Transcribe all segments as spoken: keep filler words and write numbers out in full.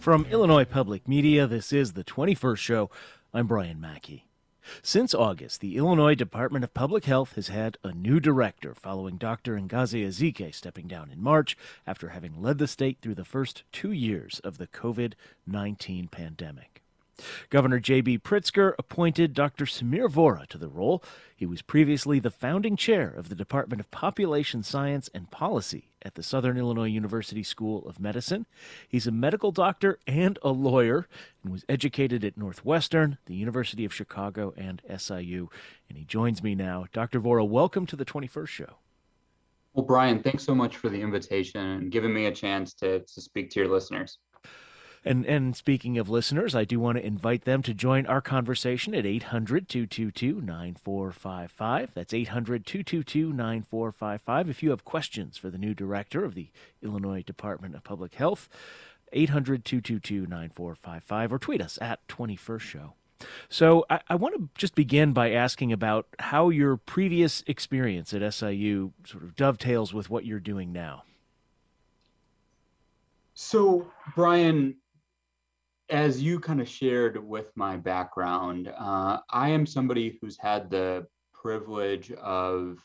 From Illinois Public Media, this is the twenty-first Show. I'm Brian Mackey. Since August, the Illinois Department of Public Health has had a new director following Doctor Ngozi Ezike stepping down in March after having led the state through the first two years of the COVID nineteen pandemic. Governor J B Pritzker appointed Doctor Samir Vora to the role. He was previously the founding chair of the Department of Population Science and Policy at the Southern Illinois University School of Medicine. He's a medical doctor and a lawyer and was educated at Northwestern, the University of Chicago, and S I U. And he joins me now. Doctor Vora, welcome to the twenty-first Show. Well, Brian, thanks so much for the invitation and giving me a chance to, to speak to your listeners. And and speaking of listeners, I do want to invite them to join our conversation at eight hundred, two two two, nine four five five. That's eight hundred, two two two, nine four five five. If you have questions for the new director of the Illinois Department of Public Health, eight hundred, two two two, nine four five five, or tweet us at twenty-first Show. So I, I want to just begin by asking about how your previous experience at S I U sort of dovetails with what you're doing now. So, Brian, as you kind of shared with my background, uh, I am somebody who's had the privilege of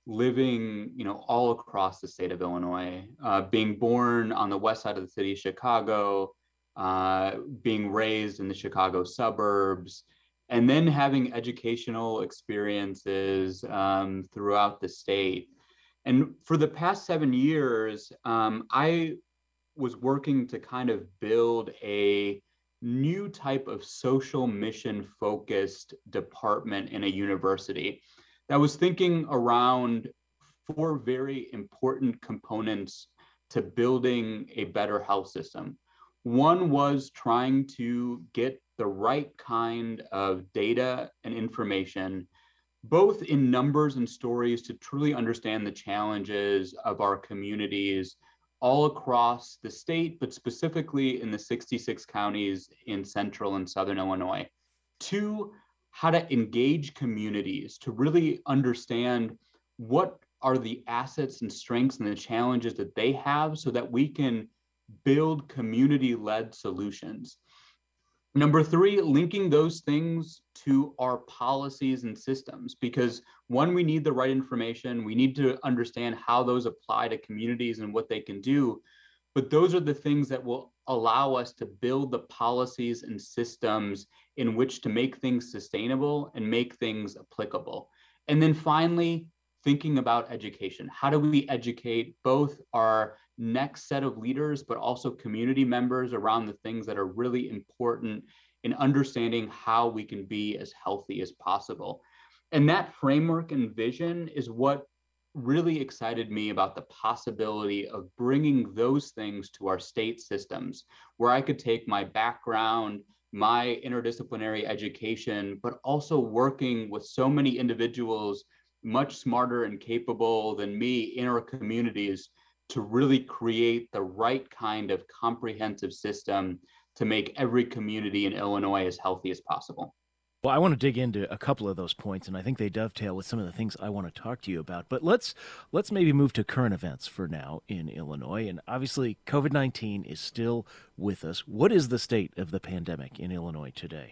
living, you know, all across the state of Illinois, uh, being born on the west side of the city of Chicago, uh, being raised in the Chicago suburbs, and then having educational experiences um, throughout the state. And for the past seven years, um, I was working to kind of build a new type of social mission focused department in a university that was thinking around four very important components to building a better health system. One was trying to get the right kind of data and information, both in numbers and stories, to truly understand the challenges of our communities all across the state, but specifically in the sixty-six counties in central and southern Illinois. Two, how to engage communities to really understand what are the assets and strengths and the challenges that they have so that we can build community-led solutions. Number three, linking those things to our policies and systems, because one, we need the right information. We need to understand how those apply to communities and what they can do. But those are the things that will allow us to build the policies and systems in which to make things sustainable and make things applicable. And then finally, thinking about education. How do we educate both our next set of leaders, but also community members around the things that are really important in understanding how we can be as healthy as possible? And that framework and vision is what really excited me about the possibility of bringing those things to our state systems, where I could take my background, my interdisciplinary education, but also working with so many individuals much smarter and capable than me in our communities to really create the right kind of comprehensive system to make every community in Illinois as healthy as possible. Well, I want to dig into a couple of those points, and I think they dovetail with some of the things I want to talk to you about. But let's let's maybe move to current events for now in Illinois. And obviously, COVID nineteen is still with us. What is the state of the pandemic in Illinois today?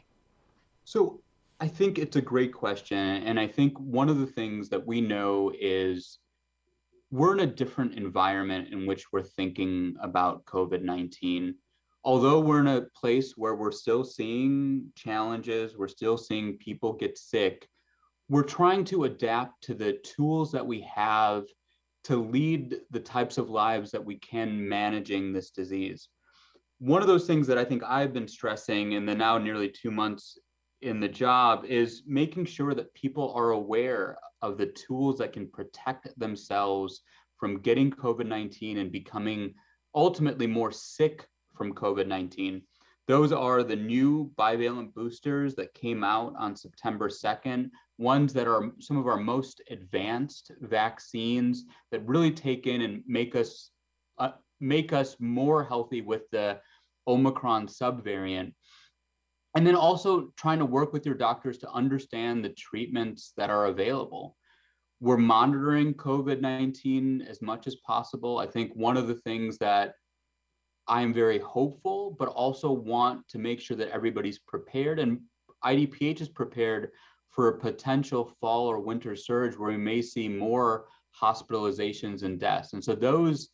So I think it's a great question. And I think one of the things that we know is we're in a different environment in which we're thinking about COVID nineteen. Although we're in a place where we're still seeing challenges, we're still seeing people get sick, we're trying to adapt to the tools that we have to lead the types of lives that we can managing this disease. One of those things that I think I've been stressing in the now nearly two months in the job is making sure that people are aware of the tools that can protect themselves from getting COVID nineteen and becoming ultimately more sick from COVID nineteen. Those are the new bivalent boosters that came out on September second, ones that are some of our most advanced vaccines that really take in and make us uh, make us more healthy with the Omicron subvariant. And then also trying to work with your doctors to understand the treatments that are available. We're monitoring COVID nineteen as much as possible. I think one of the things that I am very hopeful, but also want to make sure that everybody's prepared, and I D P H is prepared for a potential fall or winter surge where we may see more hospitalizations and deaths. And so those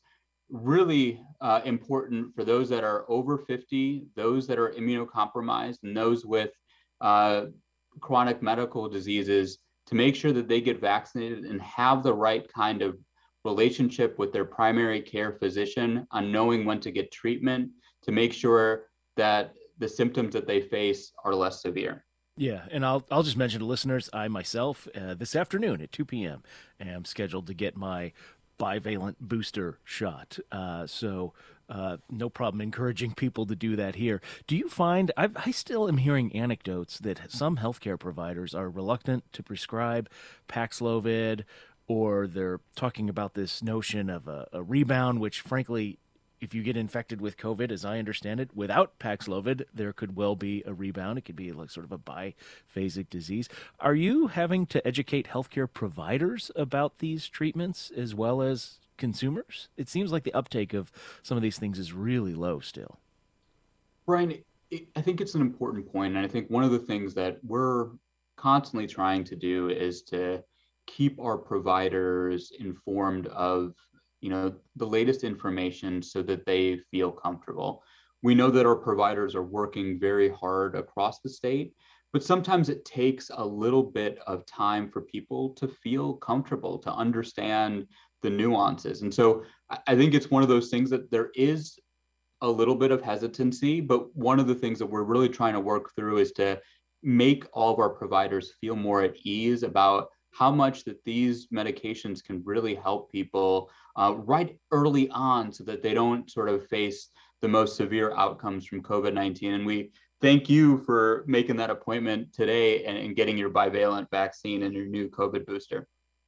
really uh, important for those that are over fifty, those that are immunocompromised, and those with uh, chronic medical diseases, to make sure that they get vaccinated and have the right kind of relationship with their primary care physician on knowing when to get treatment to make sure that the symptoms that they face are less severe. Yeah, and I'll I'll just mention to listeners, I myself uh, this afternoon at two p.m. am scheduled to get my bivalent booster shot. Uh, so uh, no problem encouraging people to do that here. Do you find, I've, I still am hearing anecdotes that some healthcare providers are reluctant to prescribe Paxlovid, or they're talking about this notion of a, a rebound, which frankly, if you get infected with COVID, as I understand it, without Paxlovid, there could well be a rebound. It could be like sort of a biphasic disease. Are you having to educate healthcare providers about these treatments as well as consumers? It seems like the uptake of some of these things is really low still. Brian, it, I think it's an important point, and I think one of the things that we're constantly trying to do is to keep our providers informed of you know, the latest information so that they feel comfortable. We know that our providers are working very hard across the state, but sometimes it takes a little bit of time for people to feel comfortable, to understand the nuances. And so I think it's one of those things that there is a little bit of hesitancy, but one of the things that we're really trying to work through is to make all of our providers feel more at ease about how much that these medications can really help people uh, right early on so that they don't sort of face the most severe outcomes from COVID nineteen. And we thank you for making that appointment today and, and getting your bivalent vaccine and your new COVID booster.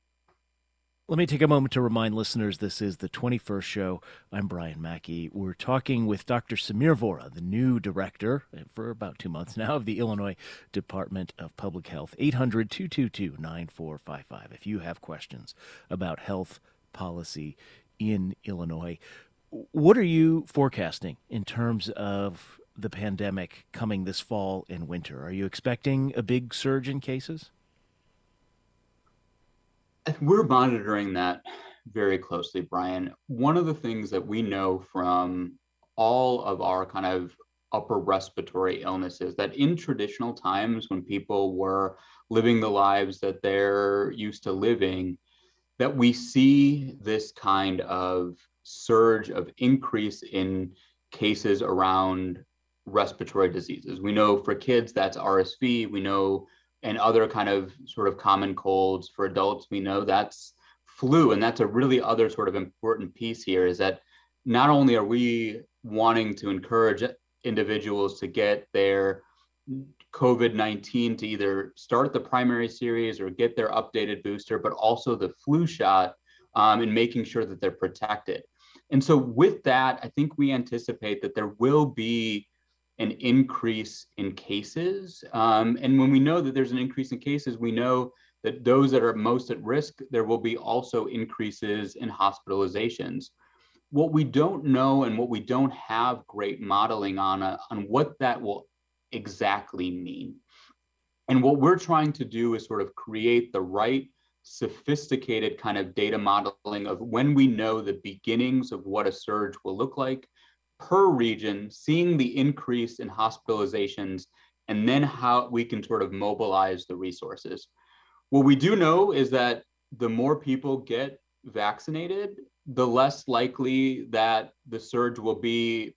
Let me take a moment to remind listeners this is the twenty-first show. I'm Brian Mackey. We're talking with Doctor Samir Vora, the new director for about two months now of the Illinois Department of Public Health. eight hundred, two two two, nine four five five if you have questions about health policy in Illinois. What are you forecasting in terms of the pandemic coming this fall and winter? Are you expecting a big surge in cases? We're monitoring that very closely, Brian. One of the things that we know from all of our kind of upper respiratory illnesses, that in traditional times when people were living the lives that they're used to living, that we see this kind of surge of increase in cases around respiratory diseases. We know for kids, that's R S V. We know and other kind of sort of common colds. For adults, we know that's flu. And that's a really other sort of important piece here, is that not only are we wanting to encourage individuals to get their COVID nineteen to either start the primary series or get their updated booster, but also the flu shot um, and making sure that they're protected. And so with that, I think we anticipate that there will be an increase in cases. Um, and when we know that there's an increase in cases, we know that those that are most at risk, there will be also increases in hospitalizations. What we don't know and what we don't have great modeling on, uh, on what that will exactly mean. And what we're trying to do is sort of create the right sophisticated kind of data modeling of when we know the beginnings of what a surge will look like per region, seeing the increase in hospitalizations, and then how we can sort of mobilize the resources. What we do know is that the more people get vaccinated, the less likely that the surge will be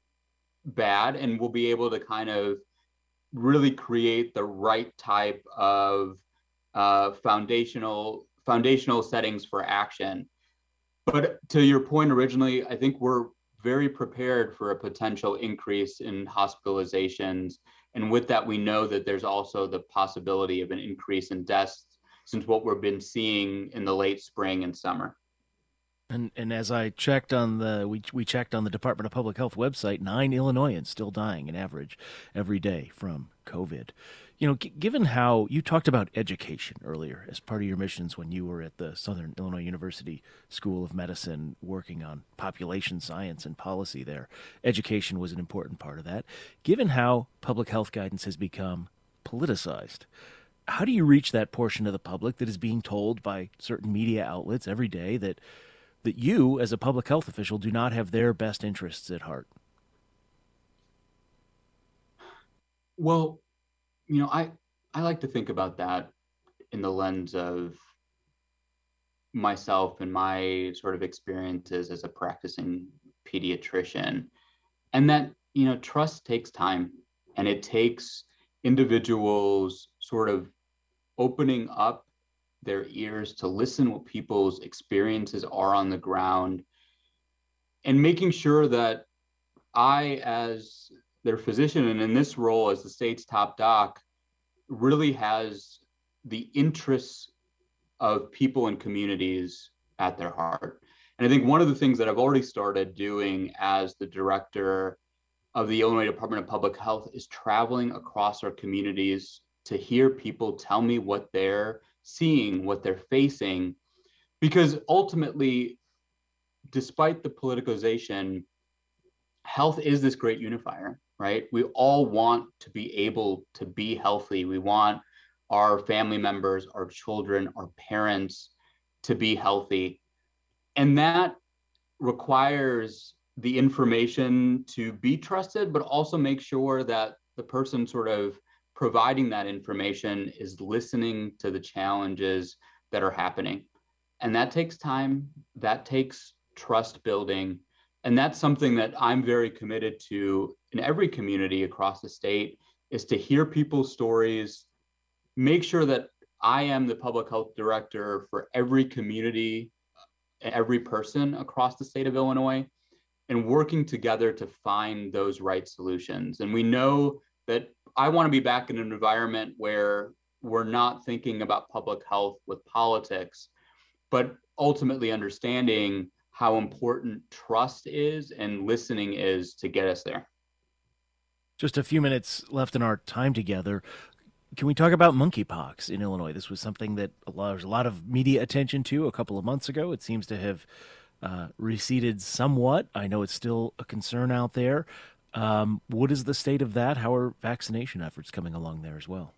bad, and we'll be able to kind of really create the right type of uh, foundational foundational settings for action. But to your point originally, I think we're very prepared for a potential increase in hospitalizations. And with that, we know that there's also the possibility of an increase in deaths since what we've been seeing in the late spring and summer. And and as I checked on the, we we checked on the Department of Public Health website, nine Illinoisans still dying an average every day from COVID. You know, g- given how you talked about education earlier as part of your missions when you were at the Southern Illinois University School of Medicine working on population science and policy there, education was an important part of that. Given how public health guidance has become politicized, how do you reach that portion of the public that is being told by certain media outlets every day that that you, as a public health official, do not have their best interests at heart? Well, you know, I I like to think about that in the lens of myself and my sort of experiences as a practicing pediatrician, and that, you know, trust takes time, and it takes individuals sort of opening up their ears to listen what people's experiences are on the ground, and making sure that I, as their physician and in this role as the state's top doc, really has the interests of people and communities at their heart. And I think one of the things that I've already started doing as the director of the Illinois Department of Public Health is traveling across our communities to hear people tell me what they're seeing, what they're facing, because ultimately, despite the politicization, health is this great unifier, right? We all want to be able to be healthy. We want our family members, our children, our parents to be healthy. And that requires the information to be trusted, but also make sure that the person sort of providing that information is listening to the challenges that are happening. And that takes time, that takes trust building. And that's something that I'm very committed to in every community across the state, is to hear people's stories, make sure that I am the public health director for every community, every person across the state of Illinois, and working together to find those right solutions. And we know that I want to be back in an environment where we're not thinking about public health with politics, but ultimately understanding how important trust is and listening is to get us there. Just a few minutes left in our time together. Can we talk about monkeypox in Illinois? This was something that a lot, there was a lot of media attention to a couple of months ago. It seems to have uh, receded somewhat. I know it's still a concern out there. Um, what is the state of that? How are vaccination efforts coming along there as well?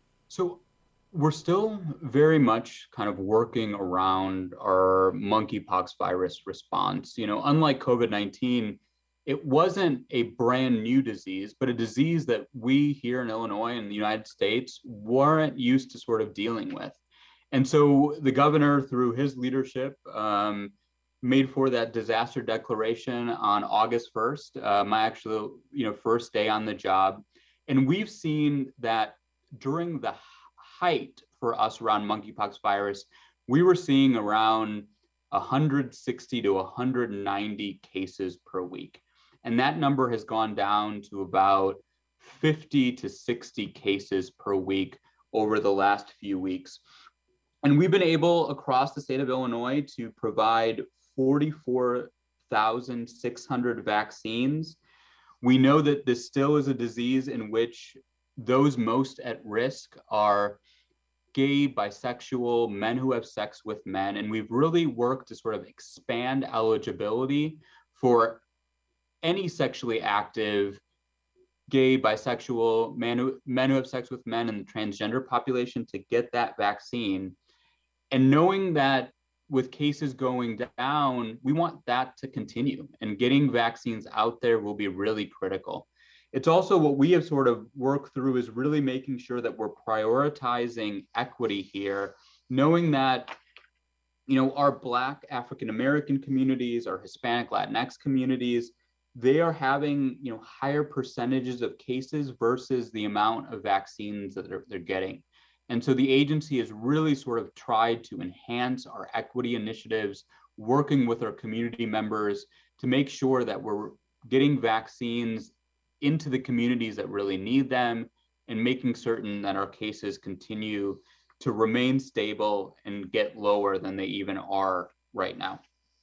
So we're still very much kind of working around our monkeypox virus response. You know, unlike COVID nineteen, it wasn't a brand new disease, but a disease that we here in Illinois and the United States weren't used to sort of dealing with. And so the governor, through his leadership, um, made for that disaster declaration on August first, uh, my actual, you know, first day on the job. And we've seen that during the height for us around monkeypox virus, we were seeing around one hundred sixty to one hundred ninety cases per week. And that number has gone down to about fifty to sixty cases per week over the last few weeks. And we've been able across the state of Illinois to provide forty-four thousand six hundred vaccines. We know that this still is a disease in which those most at risk are gay, bisexual, men who have sex with men. And we've really worked to sort of expand eligibility for any sexually active gay, bisexual, men who, men who have sex with men and the transgender population to get that vaccine. And knowing that with cases going down, we want that to continue, and getting vaccines out there will be really critical. It's also what we have sort of worked through is really making sure that we're prioritizing equity here, knowing that, you know, our Black African American communities, our Hispanic Latinx communities, they are having, you know, higher percentages of cases versus the amount of vaccines that they're, they're getting. And so the agency has really sort of tried to enhance our equity initiatives, working with our community members to make sure that we're getting vaccines into the communities that really need them, and making certain that our cases continue to remain stable and get lower than they even are right now.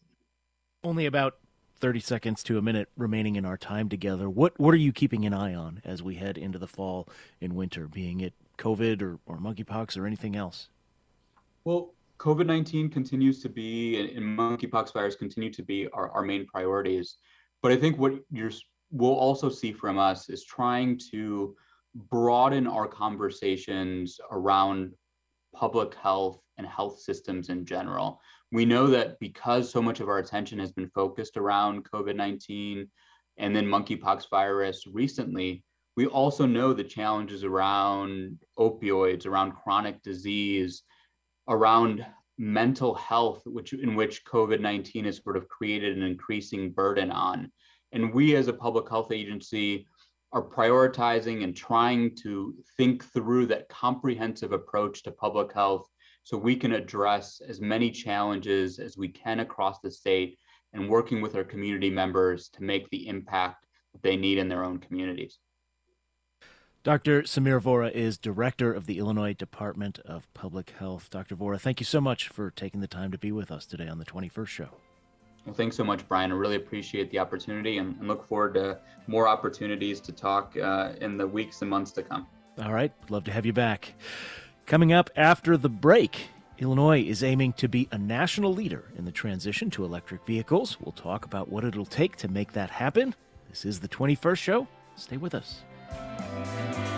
Only about thirty seconds to a minute remaining in our time together. What what are you keeping an eye on as we head into the fall and winter, being it COVID or, or monkeypox or anything else? Well, COVID nineteen continues to be, and, and monkeypox virus continue to be our, our main priorities. But I think what you're, we'll also see from us is trying to broaden our conversations around public health and health systems in general. We know that because so much of our attention has been focused around COVID nineteen and then monkeypox virus recently, we also know the challenges around opioids, around chronic disease, around mental health, which in which COVID nineteen has sort of created an increasing burden on. And we as a public health agency are prioritizing and trying to think through that comprehensive approach to public health so we can address as many challenges as we can across the state and working with our community members to make the impact that they need in their own communities. Doctor Samir Vora is director of the Illinois Department of Public Health. Doctor Vora, thank you so much for taking the time to be with us today on the twenty-first show. Well, thanks so much, Brian. I really appreciate the opportunity and, and look forward to more opportunities to talk uh, in the weeks and months to come. All right. Love to have you back. Coming up after the break, Illinois is aiming to be a national leader in the transition to electric vehicles. We'll talk about what it'll take to make that happen. This is the twenty-first show. Stay with us.